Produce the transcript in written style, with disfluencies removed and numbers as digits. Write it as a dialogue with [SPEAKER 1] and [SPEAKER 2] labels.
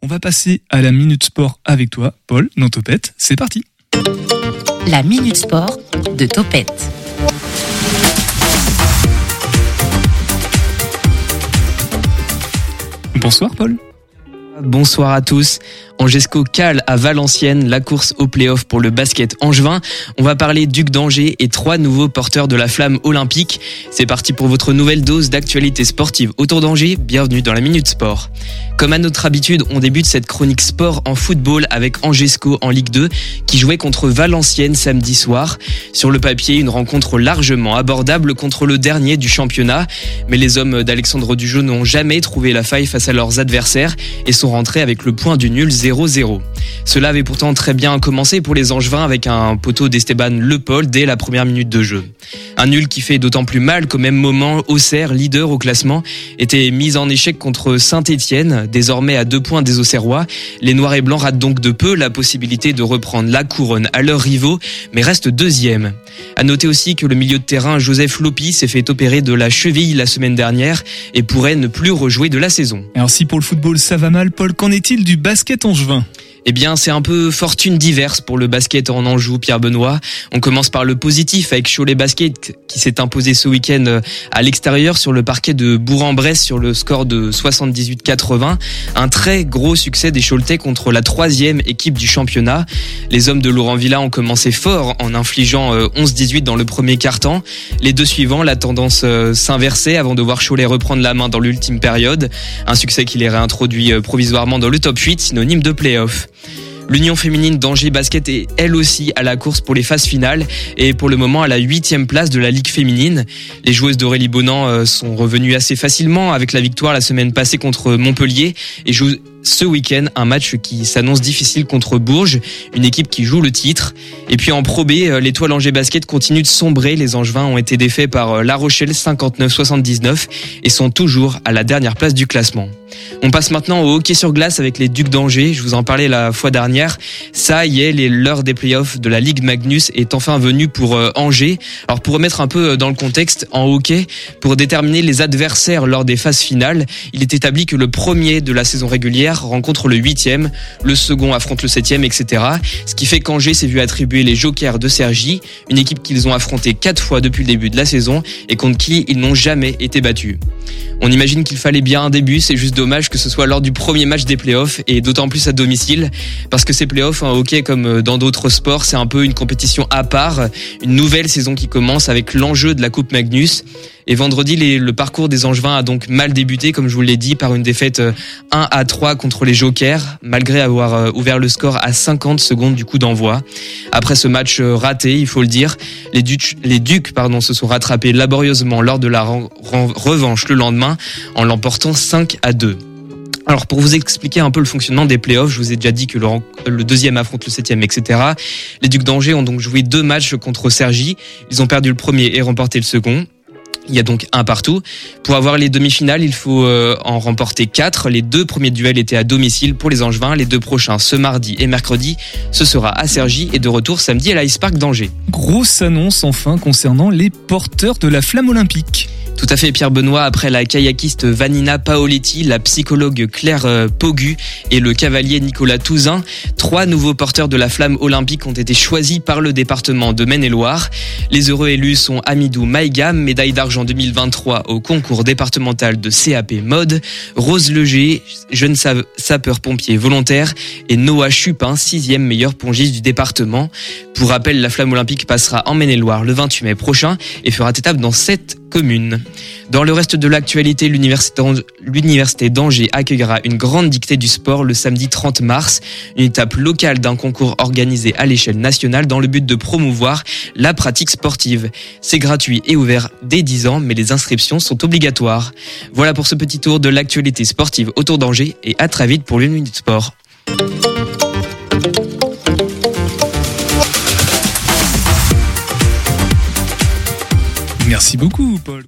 [SPEAKER 1] va passer à la Minute Sport avec toi, Paul, dans Topette. C'est parti.
[SPEAKER 2] La Minute Sport de Topette.
[SPEAKER 1] Bonsoir, Paul.
[SPEAKER 3] Bonsoir à tous. Angesco cale à Valenciennes la course au play-off pour le basket angevin. On va parler Duc d'Angers et 3 nouveaux porteurs de la flamme olympique. C'est parti pour votre nouvelle dose d'actualité sportive autour d'Angers. Bienvenue dans la Minute Sport. Comme à notre habitude, on débute cette chronique sport en football avec Angesco en Ligue 2 qui jouait contre Valenciennes samedi soir. Sur le papier, une rencontre largement abordable contre le dernier du championnat. Mais les hommes d'Alexandre Dujeau n'ont jamais trouvé la faille face à leurs adversaires et sont rentrés avec le point du nul 0-0. Cela avait pourtant très bien commencé pour les Angevins avec un poteau d'Esteban Le Paul dès la première minute de jeu. Un nul qui fait d'autant plus mal qu'au même moment, Auxerre, leader au classement, était mis en échec contre Saint-Étienne, désormais à 2 points des Auxerrois. Les Noirs et Blancs ratent donc de peu la possibilité de reprendre la couronne à leurs rivaux, mais restent deuxième. À noter aussi que le milieu de terrain Joseph Lopi s'est fait opérer de la cheville la semaine dernière et pourrait ne plus rejouer de la saison.
[SPEAKER 1] Alors si pour le football ça va mal, Paul, qu'en est-il du basket angevin ?
[SPEAKER 3] Eh bien, c'est un peu fortune diverse pour le basket en Anjou, Pierre Benoît. On commence par le positif avec Cholet Basket qui s'est imposé ce week-end à l'extérieur sur le parquet de Bourg-en-Bresse sur le score de 78-80. Un très gros succès des Choletais contre la 3e équipe du championnat. Les hommes de Laurent Villa ont commencé fort en infligeant 11-18 dans le premier quart-temps. Les deux suivants, la tendance s'inversait avant de voir Cholet reprendre la main dans l'ultime période. Un succès qui les réintroduit provisoirement dans le top 8, synonyme de play-off. L'Union féminine d'Angers Basket est elle aussi à la course pour les phases finales et pour le moment à la 8e place de la Ligue féminine. Les joueuses d'Aurélie Bonan sont revenues assez facilement avec la victoire la semaine passée contre Montpellier et jouent ce week-end un match qui s'annonce difficile contre Bourges, une équipe qui joue le titre. Et puis en Pro B, l'étoile Angers Basket continue de sombrer. Les Angevins ont été défaits par La Rochelle 59-79 et sont toujours à la dernière place du classement. On passe maintenant au hockey sur glace avec les Ducs d'Angers. Je vous en parlais la fois dernière. Ça y est, l'heure des playoffs de la Ligue Magnus est enfin venue pour Angers. Alors pour remettre un peu dans le contexte, en hockey, pour déterminer les adversaires lors des phases finales, il est établi que le premier de la saison régulière rencontre le 8e, le second affronte le 7e, etc. Ce qui fait qu'Angers s'est vu attribuer les jokers de Cergy, une équipe qu'ils ont affrontée 4 fois depuis le début de la saison et contre qui ils n'ont jamais été battus. On imagine qu'il fallait bien un début, c'est juste dommage que ce soit lors du premier match des playoffs et d'autant plus à domicile parce que ces playoffs en hockey comme dans d'autres sports, c'est un peu une compétition à part, une nouvelle saison qui commence avec l'enjeu de la Coupe Magnus. Et vendredi, le parcours des Angevins a donc mal débuté, comme je vous l'ai dit, par une défaite 1-3 contre les Jokers, malgré avoir ouvert le score à 50 secondes du coup d'envoi. Après ce match raté, il faut le dire, les Ducs se sont rattrapés laborieusement lors de la revanche le lendemain, en l'emportant 5-2. Alors pour vous expliquer un peu le fonctionnement des playoffs, je vous ai déjà dit que le deuxième affronte le 7e, etc. Les Ducs d'Angers ont donc joué 2 matchs contre Cergy. Ils ont perdu le premier et remporté le second. Il y a donc 1 partout. Pour avoir les demi-finales, il faut en remporter 4. Les 2 premiers duels étaient à domicile pour les Angevins. Les 2 prochains, ce mardi et mercredi, ce sera à Cergy et de retour samedi à l'Ice Park d'Angers.
[SPEAKER 1] Grosse annonce enfin concernant les porteurs de la flamme olympique.
[SPEAKER 3] Tout à fait, Pierre Benoît. Après la kayakiste Vanina Paoletti, la psychologue Claire Pogu et le cavalier Nicolas Touzin, 3 nouveaux porteurs de la flamme olympique ont été choisis par le département de Maine-et-Loire. Les heureux élus sont Amidou Maïga, médaille d'argent 2023 au concours départemental de CAP Mode, Rose Leger, jeune sapeur-pompier volontaire, et Noah Chupin, 6e meilleur pongiste du département. Pour rappel, la flamme olympique passera en Maine-et-Loire le 28 mai prochain et fera étape dans 7 communes. Dans le reste de l'actualité, l'université d'Angers accueillera une grande dictée du sport le samedi 30 mars, une étape locale d'un concours organisé à l'échelle nationale dans le but de promouvoir la pratique sportive. C'est gratuit et ouvert dès 10 ans, mais les inscriptions sont obligatoires. Voilà pour ce petit tour de l'actualité sportive autour d'Angers et à très vite pour l'Une Minute Sport.
[SPEAKER 1] Merci beaucoup, Paul.